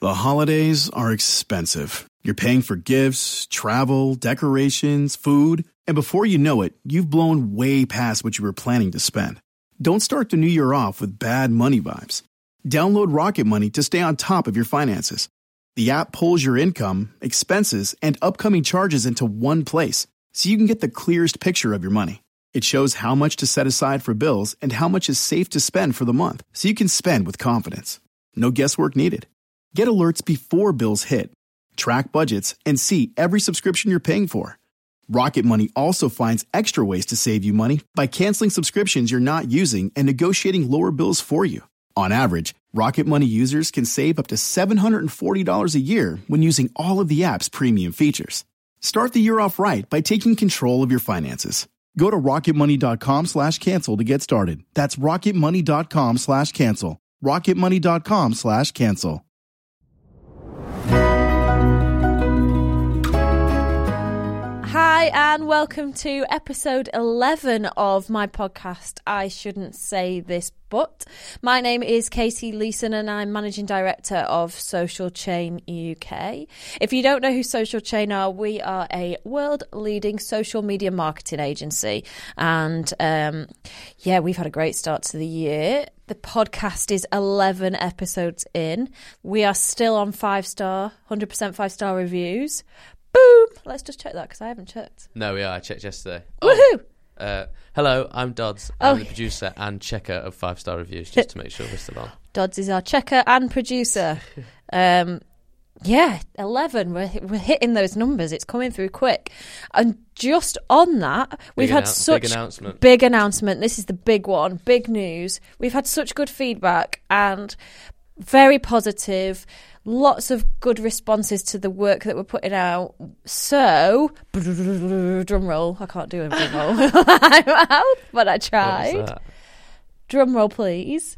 The holidays are expensive. You're paying for gifts, travel, decorations, food, and before you know it, you've blown way past what you were planning to spend. Don't start the new year off with bad money vibes. Download Rocket Money to stay on top of your finances. The app pulls your income, expenses, and upcoming charges into one place, so you can get the clearest picture of your money. It shows how much to set aside for bills and how much is safe to spend for the month, so you can spend with confidence. No guesswork needed. Get alerts before bills hit, track budgets, and see every subscription you're paying for. Rocket Money also finds extra ways to save you money by canceling subscriptions you're not using and negotiating lower bills for you. On average, Rocket Money users can save up to $740 a year when using all of the app's premium features. Start the year off right by taking control of your finances. Go to rocketmoney.com/cancel to get started. That's rocketmoney.com/cancel. rocketmoney.com/cancel. Hi and welcome to episode 11 of my podcast, I Shouldn't Say This But. My name is Katie Leeson and I'm Managing Director of Social Chain UK. If you don't know who Social Chain are, we are a world-leading social media marketing agency. And we've had a great start to the year. The podcast is 11 episodes in. We are still on 5-star, 100% 5-star reviews. Boom! Let's just check that because I haven't checked. No, we are. I checked yesterday. Woohoo! Hello, I'm Dodds. I'm the producer and checker of 5-star reviews, just to make sure we're still on. Dodds is our checker and producer. 11. We're hitting those numbers. It's coming through quick. And just on that, we've had such big announcement. This is the big one. Big news. We've had such good feedback and very positive. Lots of good responses to the work that we're putting out. So, drum roll. I can't do a drum roll with my mouth, but I tried. Drum roll, please.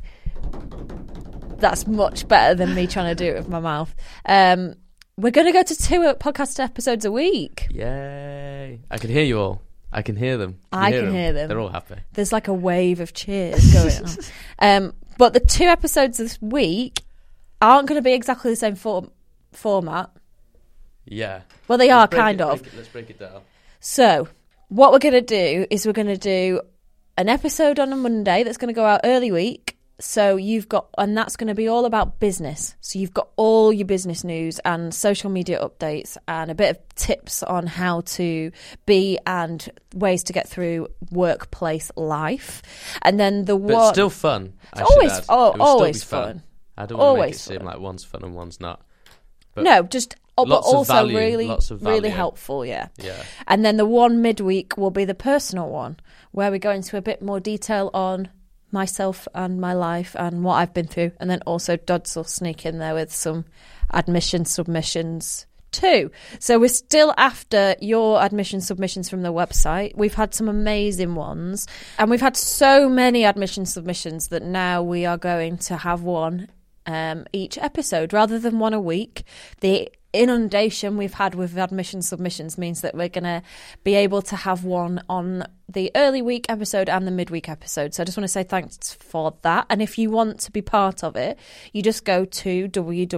That's much better than me trying to do it with my mouth. We're going to go to 2 podcast episodes a week. Yay. I can hear you all. I can hear them. I can hear them. They're all happy. There's like a wave of cheers going on. But the 2 episodes this week aren't going to be exactly the same format. Yeah. Well, they are kind of. Let's break it down. So, what we're going to do is we're going to do an episode on a Monday that's going to go out early week. So and that's going to be all about business. So you've got all your business news and social media updates and a bit of tips on how to be and ways to get through workplace life. And then But it's still fun. It's always fun. I don't want to make it seem like one's fun and one's not. But no, but also value, really helpful, yeah. And then the one midweek will be the personal one, where we go into a bit more detail on myself and my life and what I've been through. And then also Dodds will sneak in there with some admission submissions too. So we're still after your admission submissions from the website. We've had some amazing ones, and we've had so many admission submissions that now we are going to have one each episode rather than one a week. The inundation we've had with admission submissions means that we're going to be able to have one on the early week episode and the midweek episode. So I just want to say thanks for that. And if you want to be part of it, you just go to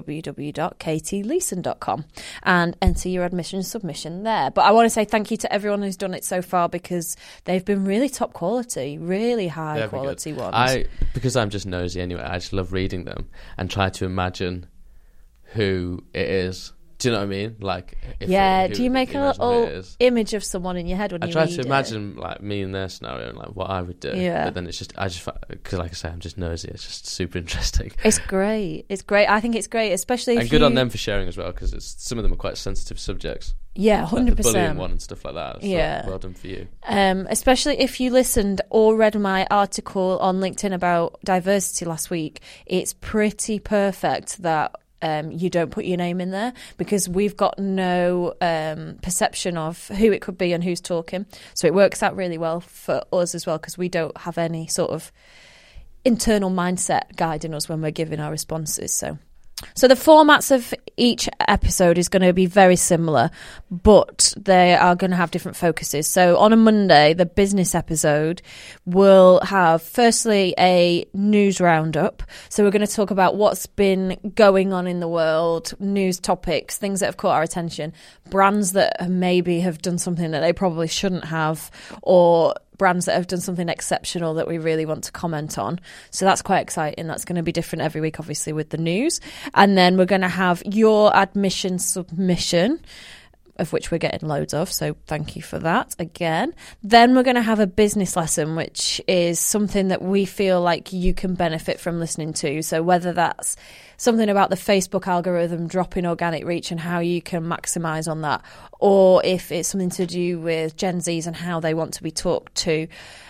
www.katieleeson.com and enter your admission submission there. But I want to say thank you to everyone who's done it so far, because they've been really top quality, really high quality ones. Because I'm just nosy anyway, I just love reading them and try to imagine who it is. Do you know what I mean? Like, do you make a little image of someone in your head when you read it? I try to imagine like me in their scenario and like what I would do. Yeah. But then because like I say, I'm just nosy. It's just super interesting. It's great. I think it's great, especially if good on them for sharing as well, because some of them are quite sensitive subjects. Yeah, 100%. Like the bullying one and stuff like that. So well done for you. Especially if you listened or read my article on LinkedIn about diversity last week, it's pretty perfect that you don't put your name in there, because we've got no perception of who it could be and who's talking. So it works out really well for us as well, because we don't have any sort of internal mindset guiding us when we're giving our responses. So So the formats of each episode is going to be very similar, but they are going to have different focuses. So on a Monday, the business episode will have, firstly, a news roundup. So we're going to talk about what's been going on in the world, news topics, things that have caught our attention, brands that maybe have done something that they probably shouldn't have, or brands that have done something exceptional that we really want to comment on. So that's quite exciting. That's going to be different every week, obviously, with the news. And then we're going to have your admission submission, of which we're getting loads of, so thank you for that again. Then we're going to have a business lesson, which is something that we feel like you can benefit from listening to. So whether that's something about the Facebook algorithm dropping organic reach and how you can maximise on that, or if it's something to do with Gen Zs and how they want to be talked to,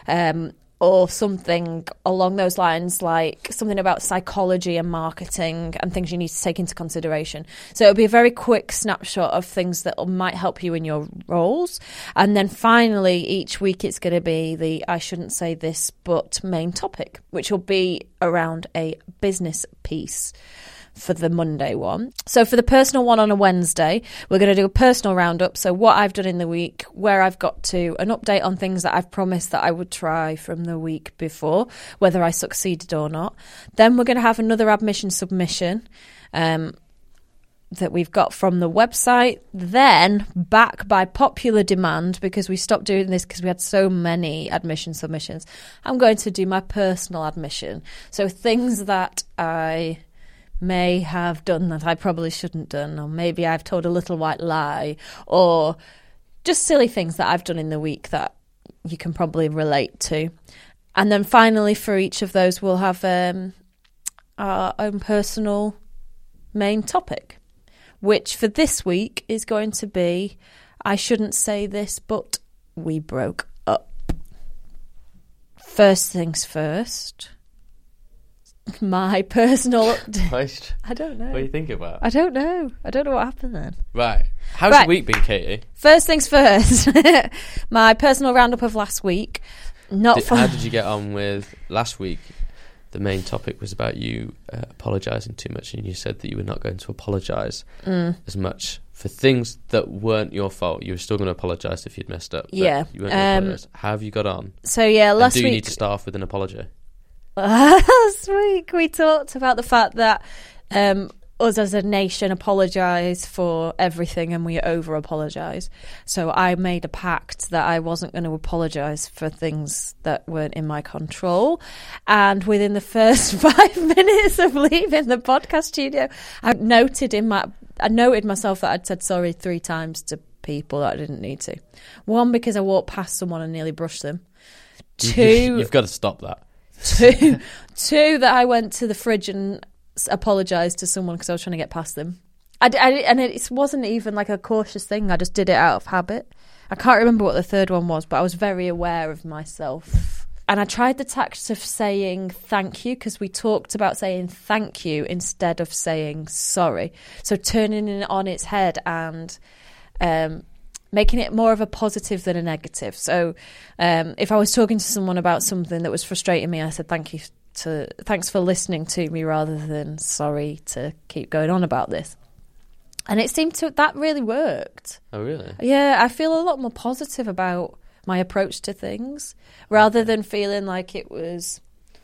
or something along those lines, like something about psychology and marketing and things you need to take into consideration. So it'll be a very quick snapshot of things that might help you in your roles. And then finally, each week it's going to be the I shouldn't say this, but main topic, which will be around a business piece for the Monday one. So for the personal one on a Wednesday, we're going to do a personal roundup. So what I've done in the week, where I've got to, an update on things that I've promised that I would try from the week before, whether I succeeded or not. Then we're going to have another admission submission that we've got from the website. Then, back by popular demand, because we stopped doing this because we had so many admission submissions, I'm going to do my personal admission. So things that I may have done that I probably shouldn't done, or maybe I've told a little white lie, or just silly things that I've done in the week that you can probably relate to. And then finally, for each of those, we'll have our own personal main topic, which for this week is going to be I shouldn't say this, but we broke up. First things first, my personal update. I don't know. What are you thinking about? I don't know what happened then. Right. How's your week been, Katie? First things first. My personal roundup of last week. How did you get on with last week? The main topic was about you apologising too much, and you said that you were not going to apologise as much for things that weren't your fault. You were still going to apologise if you'd messed up. Yeah. You weren't going to apologise. How have you got on? So yeah, last week. Do you need to start off with an apology? Last week we talked about the fact that us as a nation apologise for everything and we over-apologise. So I made a pact that I wasn't going to apologise for things that weren't in my control. And within the first 5 minutes of leaving the podcast studio, I noted myself that I'd said sorry 3 times to people that I didn't need to. 1, because I walked past someone and nearly brushed them. 2, you've got to stop that. 2, that I went to the fridge and apologised to someone because I was trying to get past them. And it wasn't even like a cautious thing. I just did it out of habit. I can't remember what the third one was, but I was very aware of myself. And I tried the tact of saying thank you, because we talked about saying thank you instead of saying sorry. So turning it on its head and making it more of a positive than a negative. So if I was talking to someone about something that was frustrating me, I said thanks for listening to me, rather than sorry to keep going on about this. And it seemed that really worked. Oh, really? Yeah, I feel a lot more positive about my approach to things, rather than feeling like it was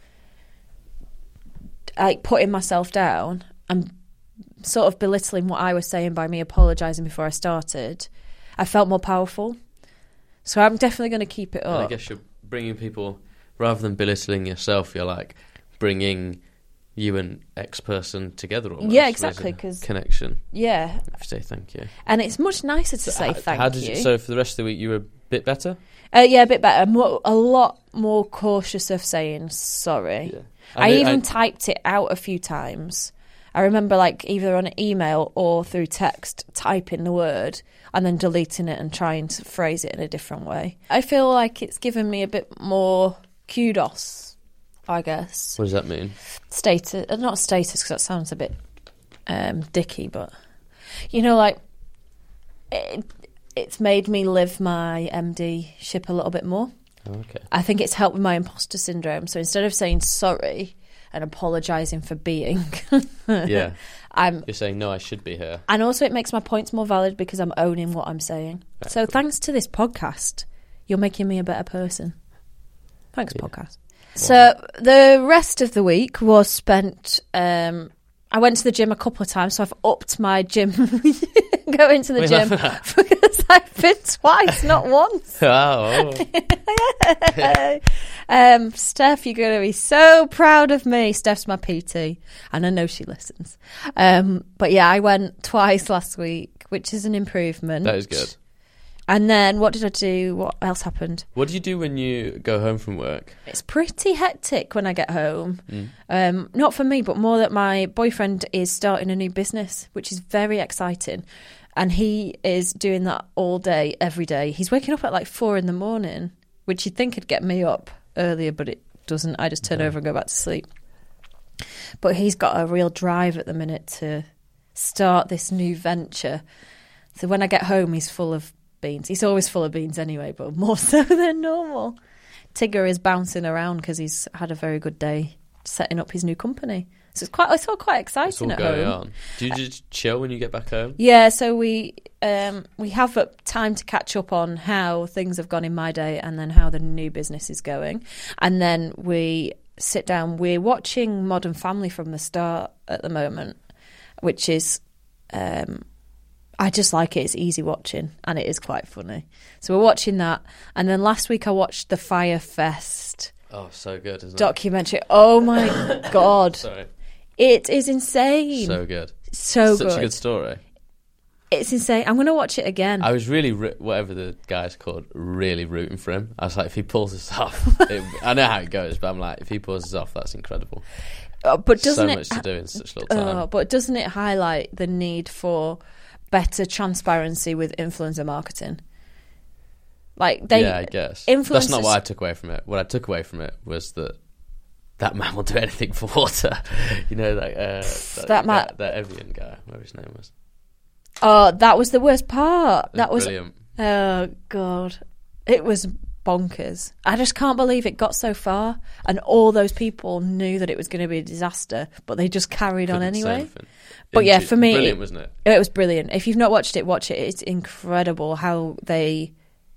like putting myself down and sort of belittling what I was saying by me apologising before I started. I felt more powerful. So I'm definitely going to keep it up. And I guess you're bringing people, rather than belittling yourself, you're like bringing you and X person together almost. Yeah, exactly. Cause, connection. Yeah. Say thank you. And it's much nicer to say thank you. So for the rest of the week, you were a bit better? Yeah, a bit better. A lot more cautious of saying sorry. Yeah. I even typed it out a few times. I remember, like, either on an email or through text, typing the word and then deleting it and trying to phrase it in a different way. I feel like it's given me a bit more kudos, I guess. What does that mean? Status. Not status, because that sounds a bit dicky, but, you know, like, it's made me live my MD ship a little bit more. Oh, okay. I think it's helped with my imposter syndrome. So instead of saying sorry and apologising for being. Yeah. You're saying, no, I should be here. And also it makes my points more valid because I'm owning what I'm saying. Very so cool. Thanks to this podcast, you're making me a better person. Thanks, podcast. So the rest of the week was spent... I went to the gym a couple of times, so I've upped my gym going to the gym because I've been twice, not once. Oh. Steph, you're going to be so proud of me. Steph's my PT, and I know she listens. But yeah, I went twice last week, which is an improvement. That is good. And then what did I do? What else happened? What do you do when you go home from work? It's pretty hectic when I get home. Not for me, but more that my boyfriend is starting a new business, which is very exciting. And he is doing that all day, every day. He's waking up at like 4 a.m, which you'd think would get me up earlier, but it doesn't. I just turn over and go back to sleep. But he's got a real drive at the minute to start this new venture. So when I get home, he's full of beans. He's always full of beans anyway, but more so than normal. Tigger is bouncing around because he's had a very good day setting up his new company. So it's all quite exciting at home. On. Do you just chill when you get back home? Yeah, so we have time to catch up on how things have gone in my day and then how the new business is going. And then we sit down. We're watching Modern Family from the start at the moment, which is... I just like it. It's easy watching and it is quite funny. So we're watching that. And then last week I watched the Fyre Fest. Oh, so good, isn't it? Documentary. Oh my God. Sorry. It is insane. So good. So good. Such a good story. It's insane. I'm going to watch it again. I was really, whatever the guy's called, really rooting for him. I was like, if he pulls this off, I know how it goes, but I'm like, if he pulls this off, that's incredible. But doesn't so much to do in such little time. But doesn't it highlight the need for better transparency with influencer marketing? Yeah, I guess. That's not what I took away from it. What I took away from it was that man will do anything for water. You know, that Evian guy, whatever his name was. Oh, that was the worst part. That was brilliant. Oh, God. It was bonkers. I just can't believe it got so far and all those people knew that it was going to be a disaster, but they just carried on anyway. But yeah, for me... Brilliant, wasn't it? It was brilliant. If you've not watched it, watch it. It's incredible how they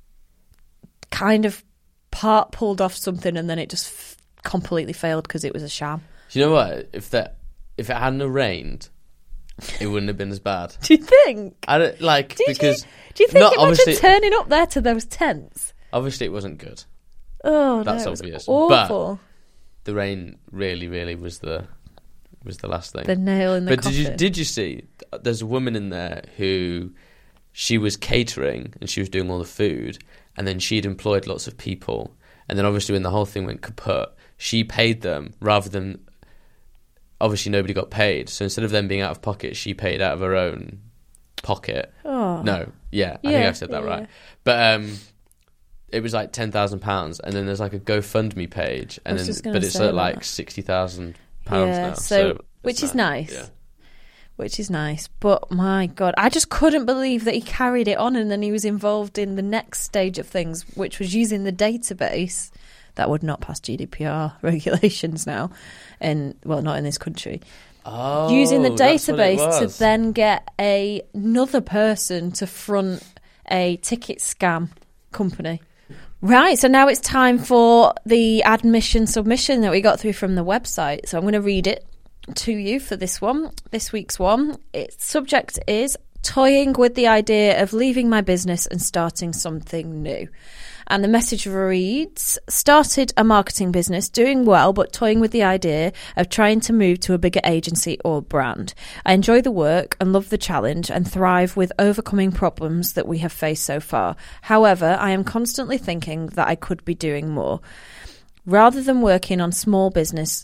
kind of pulled off something and then it just completely failed because it was a sham. Do you know what? If it hadn't have rained, it wouldn't have been as bad. Do you think? I don't, do you think imagine turning up there to those tents? Obviously, it wasn't good. Oh, that's no, obvious. Awful. But the rain really, really was the last thing. The nail in the coffin. But did you see? There's a woman in there who she was catering and she was doing all the food, and then she'd employed lots of people, and then obviously when the whole thing went kaput, she paid them rather than. Obviously, nobody got paid, so instead of them being out of pocket, she paid out of her own pocket. Oh. No, I think I said that right. But it was like £10,000, and then there's like a GoFundMe page, and it's at like £60,000 now. So which is nice. Yeah. Which is nice, but my God, I just couldn't believe that he carried it on, and then he was involved in the next stage of things, which was using the database. That would not pass GDPR regulations now, not in this country. Oh, using the database to then get another person to front a ticket scam company. Right, so now it's time for the admission submission that we got through from the website. So I'm going to read it to you for this week's one. Its subject is toying with the idea of leaving my business and starting something new. And the message reads, started a marketing business, doing well, but toying with the idea of trying to move to a bigger agency or brand. I enjoy the work and love the challenge and thrive with overcoming problems that we have faced so far. However, I am constantly thinking that I could be doing more. Rather than working on small businesses,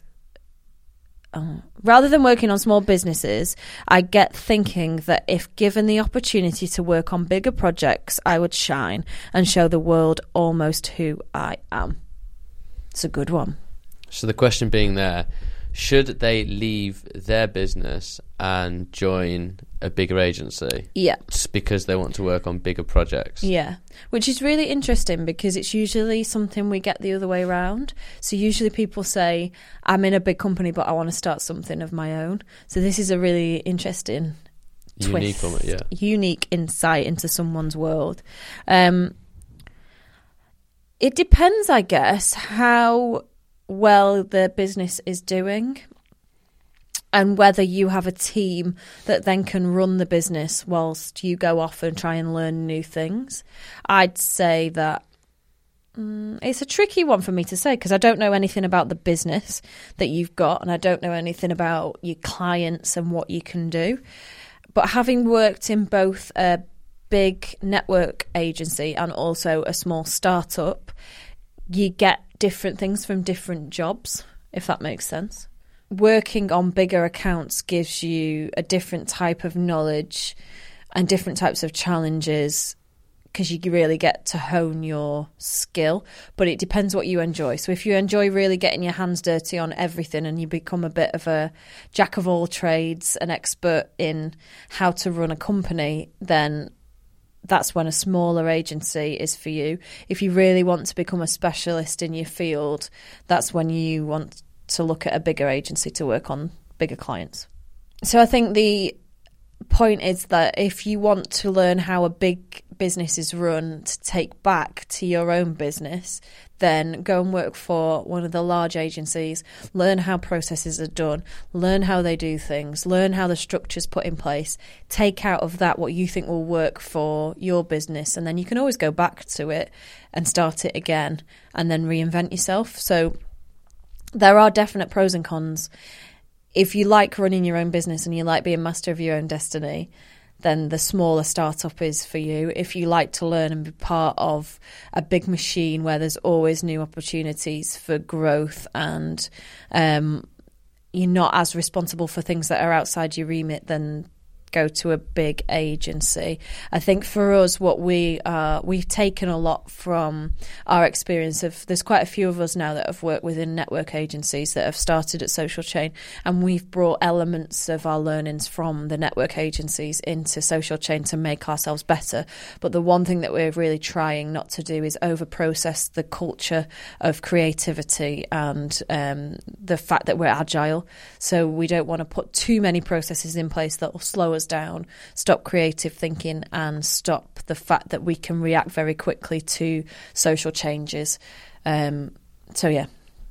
I get thinking that if given the opportunity to work on bigger projects, I would shine and show the world almost who I am. It's a good one. So the question being there, should they leave their business and join a bigger agency. Yeah. Just because they want to work on bigger projects. Yeah. Which is really interesting because it's usually something we get the other way around. So usually people say, I'm in a big company, but I want to start something of my own. So this is a really interesting unique twist, yeah. Unique insight into someone's world. It depends, I guess, how well the business is doing and whether you have a team that then can run the business whilst you go off and try and learn new things. I'd say that it's a tricky one for me to say because I don't know anything about the business that you've got and I don't know anything about your clients and what you can do. But having worked in both a big network agency and also a small startup, you get different things from different jobs, if that makes sense. Working on bigger accounts gives you a different type of knowledge and different types of challenges because you really get to hone your skill, but it depends what you enjoy. So if you enjoy really getting your hands dirty on everything and you become a bit of a jack of all trades, an expert in how to run a company, then that's when a smaller agency is for you. If you really want to become a specialist in your field, that's when you want to look at a bigger agency to work on bigger clients. So I think the point is that if you want to learn how a big business is run to take back to your own business, then go and work for one of the large agencies, learn how processes are done, learn how they do things, learn how the structure's put in place, take out of that what you think will work for your business, and then you can always go back to it and start it again and then reinvent yourself. So there are definite pros and cons. If you like running your own business and you like being master of your own destiny, then the smaller startup is for you. If you like to learn and be part of a big machine where there's always new opportunities for growth and you're not as responsible for things that are outside your remit, then go to a big agency. I think for us, what we've taken a lot from our experience of, there's quite a few of us now that have worked within network agencies that have started at Social Chain, and we've brought elements of our learnings from the network agencies into Social Chain to make ourselves better. But the one thing that we're really trying not to do is over-process the culture of creativity and the fact that we're agile. So we don't want to put too many processes in place that will slow us down, stop creative thinking, and stop the fact that we can react very quickly to social changes. So yeah,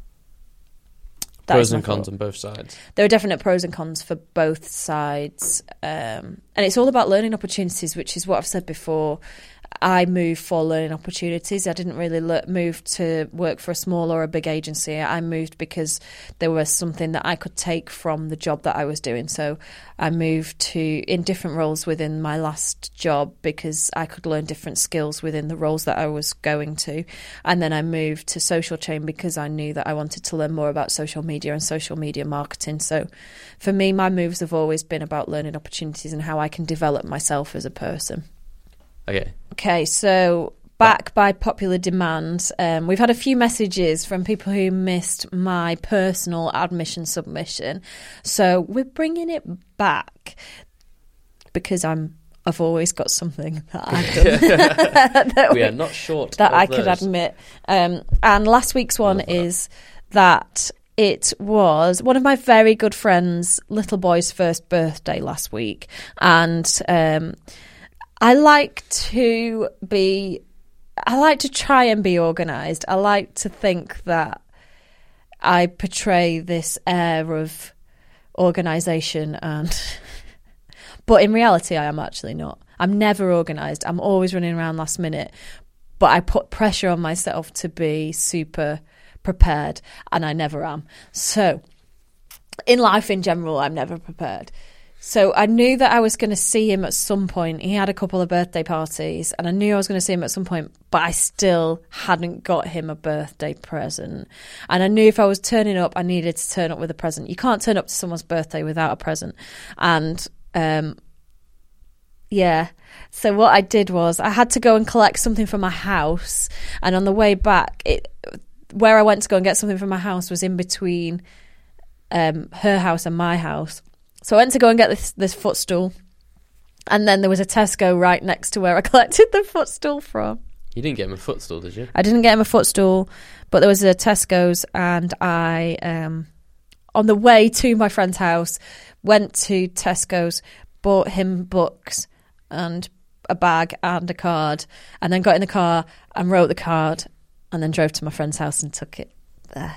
pros and cons on both sides. There are definite pros and cons for both sides, and it's all about learning opportunities, which is what I've said before. I moved for learning opportunities. I didn't really move to work for a small or a big agency. I moved because there was something that I could take from the job that I was doing. So I moved in different roles within my last job because I could learn different skills within the roles that I was going to. And then I moved to Social Chain because I knew that I wanted to learn more about social media and social media marketing. So for me, my moves have always been about learning opportunities and how I can develop myself as a person. Okay, so back by popular demand, we've had a few messages from people who missed my personal admission submission. So we're bringing it back because I've always got something that I've done. We are not short that of I those. could admit. And last week's one is that it was one of my very good friends' little boy's first birthday last week. And I like to try and be organised. I like to think that I portray this air of organisation, but in reality, I am actually not. I'm never organised. I'm always running around last minute, but I put pressure on myself to be super prepared, and I never am. So, in life in general, I'm never prepared. So I knew that I was going to see him at some point. He had a couple of birthday parties and I knew I was going to see him at some point, but I still hadn't got him a birthday present. And I knew if I was turning up, I needed to turn up with a present. You can't turn up to someone's birthday without a present. And yeah, so what I did was I had to go and collect something from my house. And on the way back, where I went to go and get something from my house was in between her house and my house. So I went to go and get this footstool, And then there was a Tesco right next to where I collected the footstool from. You didn't get him a footstool, did you? I didn't get him a footstool, but there was a Tesco's, and I, on the way to my friend's house, went to Tesco's, bought him books and a bag and a card, and then got in the car and wrote the card, and then drove to my friend's house and took it there.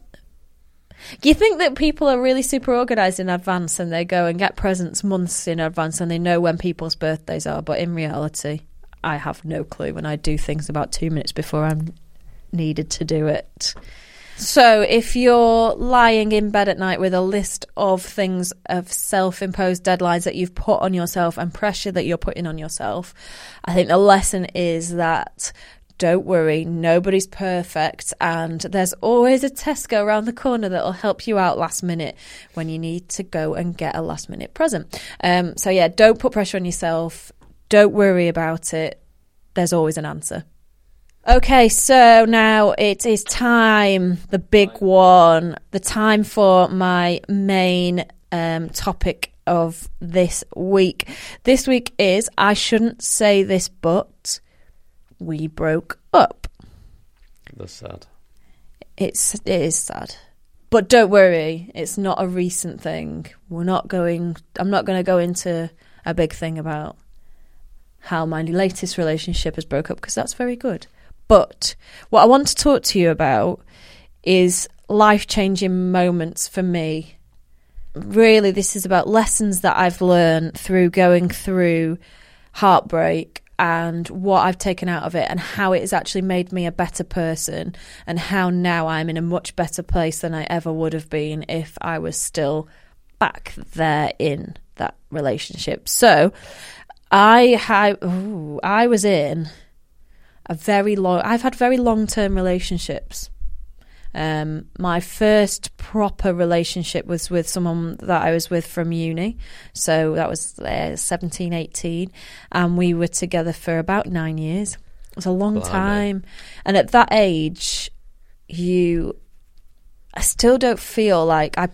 You think that people are really super organised in advance and they go and get presents months in advance and they know when people's birthdays are, but in reality, I have no clue, and I do things about 2 minutes before I'm needed to do it. So if you're lying in bed at night with a list of things, of self-imposed deadlines that you've put on yourself and pressure that you're putting on yourself, I think the lesson is that don't worry, nobody's perfect, and there's always a Tesco around the corner that'll help you out last minute when you need to go and get a last minute present. So yeah, don't put pressure on yourself. Don't worry about it. There's always an answer. Okay, so now it is time, the big one, the time for my main topic of this week. This week is, I shouldn't say this, but we broke up. That's sad. It is sad. But don't worry, it's not a recent thing. I'm not going to go into a big thing about how my latest relationship has broke up, because that's very good. But what I want to talk to you about is life-changing moments for me. Really, this is about lessons that I've learned through going through heartbreak and what I've taken out of it and how it has actually made me a better person, and how now I'm in a much better place than I ever would have been if I was still back there in that relationship. So I was in I've had very long-term relationships. My first proper relationship was with someone that I was with from uni. So that was 17, 18. And we were together for about 9 years. It was a long time. And at that age, I still don't feel like I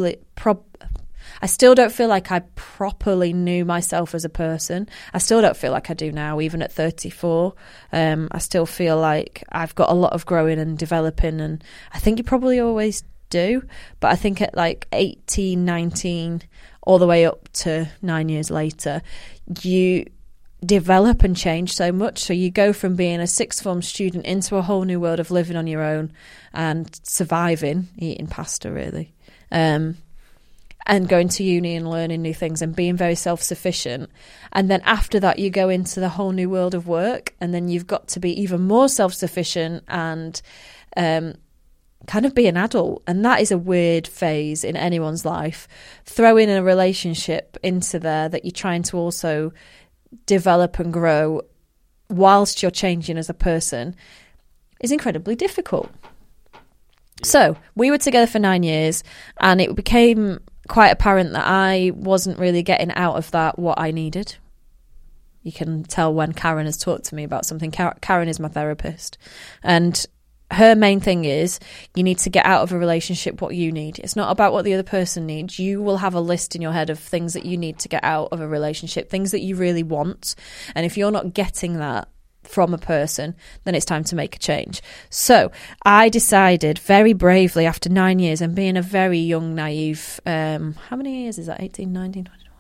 properly knew myself as a person. I still don't feel like I do now, even at 34. I still feel like I've got a lot of growing and developing, and I think you probably always do. But I think at like 18, 19, all the way up to 9 years later, you develop and change so much. So you go from being a sixth form student into a whole new world of living on your own and surviving, eating pasta really. And going to uni and learning new things and being very self-sufficient. And then after that, you go into the whole new world of work, and then you've got to be even more self-sufficient and kind of be an adult. And that is a weird phase in anyone's life. Throw in a relationship into there that you're trying to also develop and grow whilst you're changing as a person is incredibly difficult. So we were together for 9 years, and it became quite apparent that I wasn't really getting out of that what I needed. You can tell when Karen has talked to me about something. Karen is my therapist, and her main thing is you need to get out of a relationship what you need. It's not about what the other person needs. You will have a list in your head of things that you need to get out of a relationship, things that you really want. And if you're not getting that from a person, then it's time to make a change. So I decided very bravely after 9 years and being a very young, naive, how many years is that? 18, 19, 21,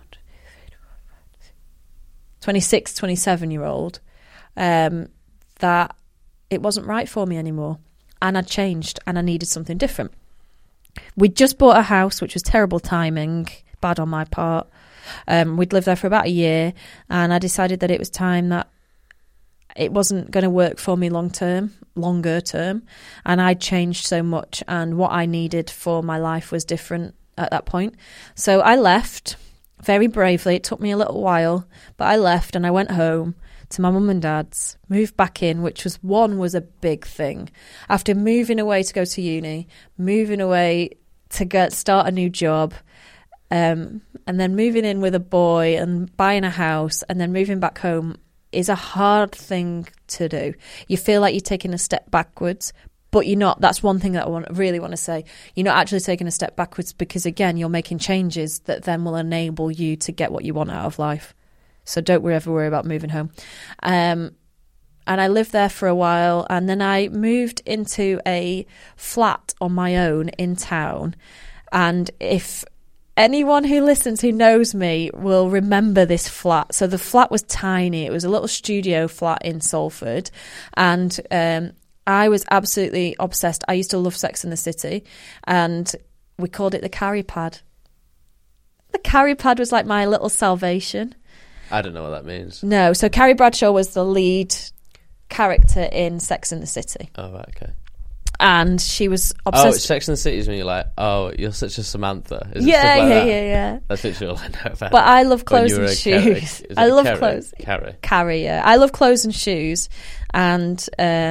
26, 27-year-old, that it wasn't right for me anymore. And I'd changed and I needed something different. We'd just bought a house, which was terrible timing, bad on my part. We'd lived there for about a year, and I decided that it was time that it wasn't going to work for me longer term, and I'd changed so much, and what I needed for my life was different at that point. So I left very bravely. It took me a little while, but I left and I went home to my mum and dad's, moved back in, which was a big thing. After moving away to go to uni, moving away to start a new job, and then moving in with a boy and buying a house and then moving back home is a hard thing to do. You feel like you're taking a step backwards, but you're not. That's one thing that I really want to say. You're not actually taking a step backwards, because, again, you're making changes that then will enable you to get what you want out of life. So don't ever worry about moving home. And I lived there for a while, and then I moved into a flat on my own in town. And if anyone who listens who knows me will remember this flat. So the flat was tiny. It was a little studio flat in Salford. And I was absolutely obsessed. I used to love Sex and the City. And we called it the Carrie Pad. The Carrie Pad was like my little salvation. I don't know what that means. No. So Carrie Bradshaw was the lead character in Sex and the City. Oh, right, okay. And she was obsessed. Oh, Sex and the City is when you're like, oh, you're such a Samantha. Is Yeah, it stuff like yeah. That's literally all I know about. But I love clothes and shoes. I love clothes. Carrie, yeah. I love clothes and shoes. And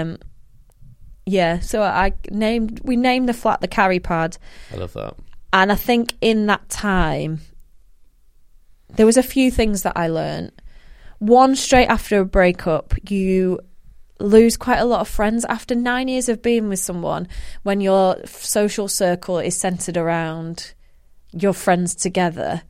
yeah, so we named the flat the Carrie Pad. I love that. And I think in that time, there was a few things that I learned. One, straight after a breakup, you lose quite a lot of friends. After 9 years of being with someone, when your social circle is centered around your friends together,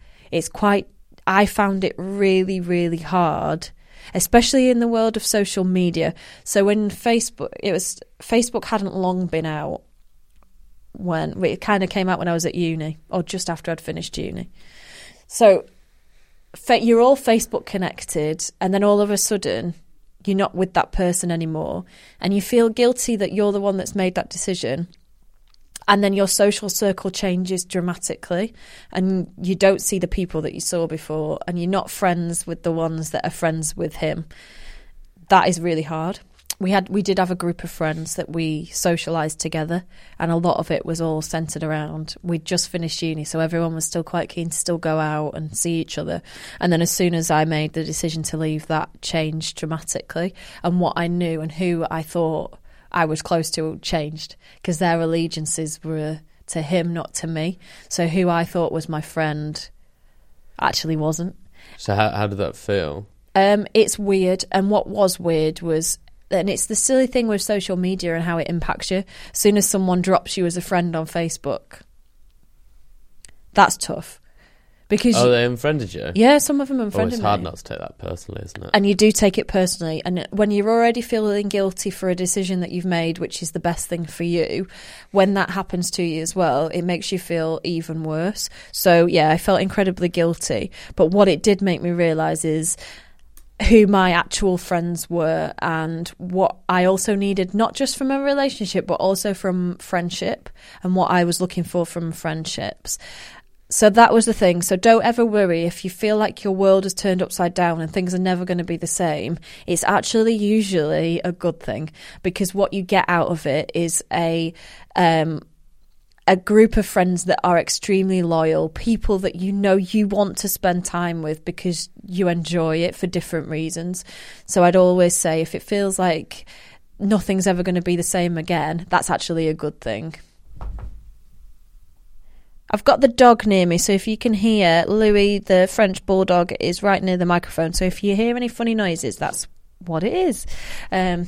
I found it really, really hard, especially in the world of social media. So when Facebook hadn't long been out, when it kind of came out when I was at uni, or just after I'd finished uni. So you're all Facebook connected, and then all of a sudden you're not with that person anymore, and you feel guilty that you're the one that's made that decision, and then your social circle changes dramatically, and you don't see the people that you saw before, and you're not friends with the ones that are friends with him. That is really hard. We did have a group of friends that we socialised together, and a lot of it was all centred around, we'd just finished uni, so everyone was still quite keen to still go out and see each other. And then as soon as I made the decision to leave, that changed dramatically, and what I knew and who I thought I was close to changed, because their allegiances were to him, not to me. So who I thought was my friend actually wasn't. So how did that feel? It's weird, and what was weird was, and it's the silly thing with social media and how it impacts you. As soon as someone drops you as a friend on Facebook, that's tough. Because they unfriended you? Yeah, some of them unfriended me. It's hard not to take that personally, isn't it? And you do take it personally. And when you're already feeling guilty for a decision that you've made, which is the best thing for you, when that happens to you as well, it makes you feel even worse. So, yeah, I felt incredibly guilty. But what it did make me realise is who my actual friends were, and what I also needed, not just from a relationship, but also from friendship, and what I was looking for from friendships. So that was the thing. So don't ever worry if you feel like your world is turned upside down and things are never going to be the same. It's actually usually a good thing, because what you get out of it is a group of friends that are extremely loyal, people that you know you want to spend time with because you enjoy it for different reasons. So I'd always say, if it feels like nothing's ever going to be the same again, that's actually a good thing. I've got the dog near me, so if you can hear, Louis, the French bulldog, is right near the microphone. So if you hear any funny noises, that's what it is. Have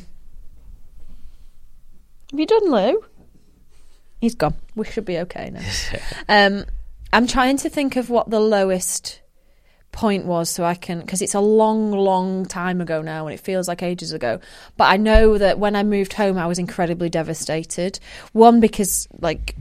you done, Lou? He's gone. We should be okay now. I'm trying to think of what the lowest point was, so I can, because it's a long, long time ago now, and it feels like ages ago. But I know that when I moved home, I was incredibly devastated. One, because like,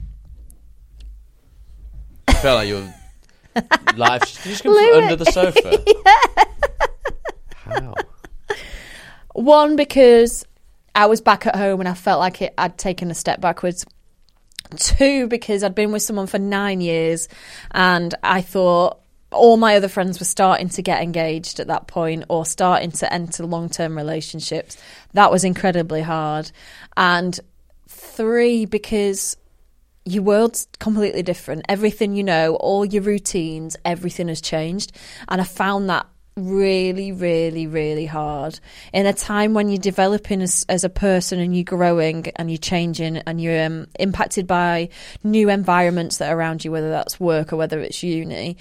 I felt like you were live. Did you just come from under the sofa? Yeah. How? One, because I was back at home and I felt like I'd taken a step backwards. Two, because I'd been with someone for 9 years, and I thought all my other friends were starting to get engaged at that point, or starting to enter long-term relationships. That was incredibly hard. And three, because your world's completely different. Everything you know, all your routines, everything has changed. And I found that really, really, really hard. In a time when you're developing as a person, and you're growing and you're changing, and you're impacted by new environments that are around you, whether that's work or whether it's uni,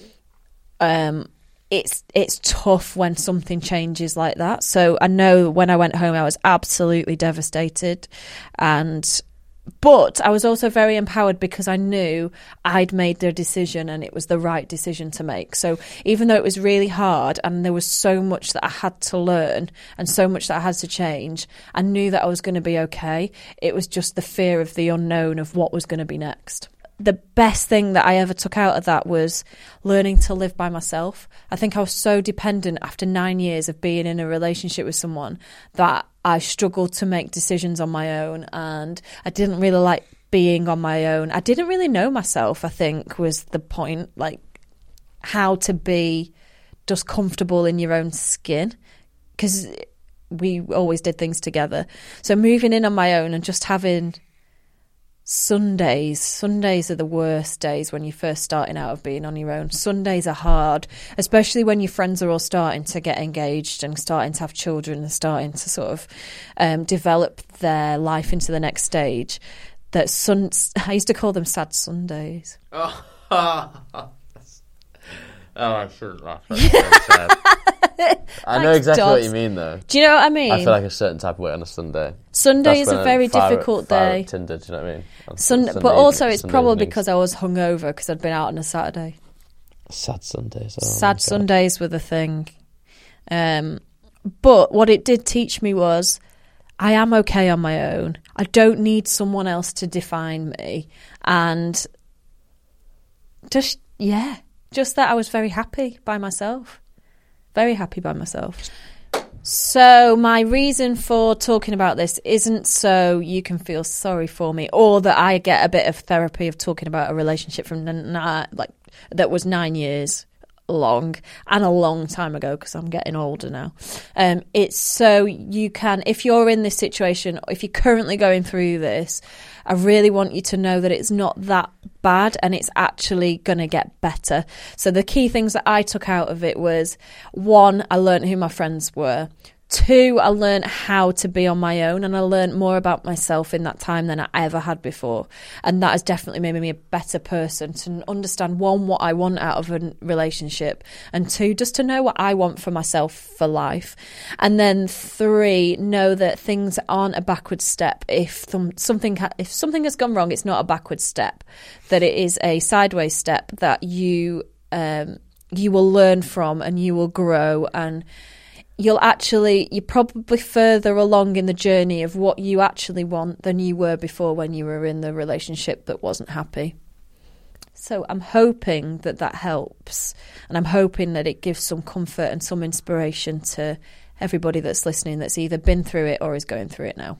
it's tough when something changes like that. So I know when I went home, I was absolutely devastated, and But I was also very empowered because I knew I'd made the decision and it was the right decision to make. So even though it was really hard and there was so much that I had to learn and so much that I had to change, I knew that I was going to be okay. It was just the fear of the unknown of what was going to be next. The best thing that I ever took out of that was learning to live by myself. I think I was so dependent after 9 years of being in a relationship with someone that I struggled to make decisions on my own, and I didn't really like being on my own. I didn't really know myself, I think, was the point, like how to be just comfortable in your own skin, because we always did things together. So moving in on my own and just having Sundays are the worst days when you're first starting out of being on your own. Sundays are hard, especially when your friends are all starting to get engaged and starting to have children and starting to sort of develop their life into the next stage. I used to call them sad Sundays. Oh, I shouldn't laugh. That's so sad. I know exactly what you mean, though. Do you know what I mean? I feel like a certain type of way on a Sunday. Sunday is a very difficult day. Tinder, do you know what I mean? Sunday, but also it's probably because I was hungover because I'd been out on a Saturday. Sad Sundays. Oh, sad Sundays were the thing. But what it did teach me was I am okay on my own. I don't need someone else to define me. And just that I was very happy by myself. Very happy by myself. So my reason for talking about this isn't so you can feel sorry for me or that I get a bit of therapy of talking about a relationship from that was 9 years long and a long time ago because I'm getting older now. It's so you can, if you're in this situation, if you're currently going through this, I really want you to know that it's not that bad and it's actually going to get better. So the key things that I took out of it was, 1, I learned who my friends were. 2, I learned how to be on my own, and I learned more about myself in that time than I ever had before. And that has definitely made me a better person to understand, 1, what I want out of a relationship, and 2, just to know what I want for myself for life. And then 3, know that things aren't a backward step. If something has gone wrong, it's not a backward step, that it is a sideways step that you will learn from and you will grow, and you're probably further along in the journey of what you actually want than you were before when you were in the relationship that wasn't happy. So I'm hoping that helps, and I'm hoping that it gives some comfort and some inspiration to everybody that's listening that's either been through it or is going through it now.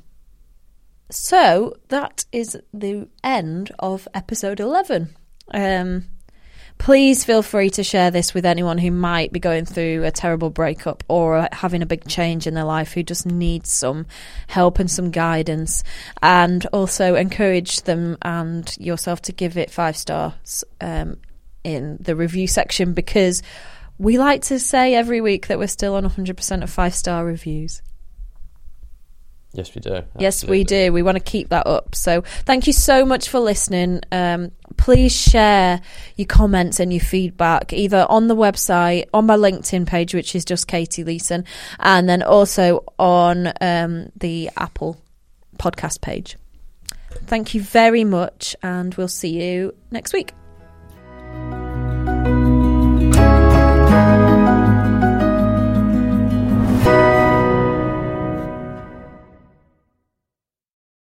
So that is the end of episode 11. Please feel free to share this with anyone who might be going through a terrible breakup or having a big change in their life, who just needs some help and some guidance. And also encourage them and yourself to give it 5 stars in the review section, because we like to say every week that we're still on 100% of 5-star reviews. Yes, we do. Absolutely. Yes, we do. We want to keep that up. So thank you so much for listening. Please share your comments and your feedback either on the website, on my LinkedIn page, which is just Katie Leeson, and then also on the Apple podcast page. Thank you very much, and we'll see you next week.